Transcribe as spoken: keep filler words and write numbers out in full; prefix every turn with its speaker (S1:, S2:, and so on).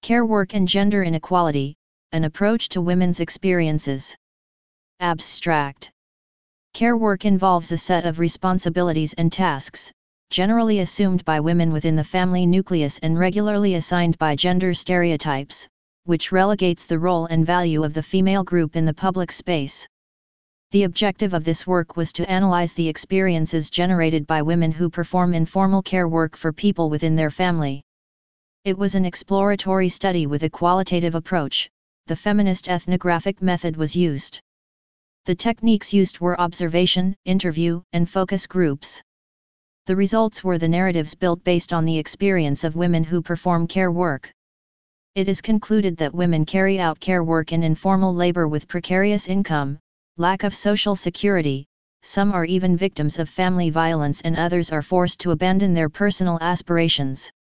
S1: Care work and gender inequality, an approach to women's experiences. Abstract. Care work involves a set of responsibilities and tasks, generally assumed by women within the family nucleus and regularly assigned by gender stereotypes, which relegates the role and value of the female group in the public space. The objective of this work was to analyze the experiences generated by women who perform informal care work for people within their family. It was an exploratory study with a qualitative approach. The feminist ethnographic method was used. The techniques used were observation, interview, and focus groups. The results were the narratives built based on the experience of women who perform care work. It is concluded that women carry out care work in informal labor with precarious income, lack of social security, some are even victims of family violence and others are forced to abandon their personal aspirations.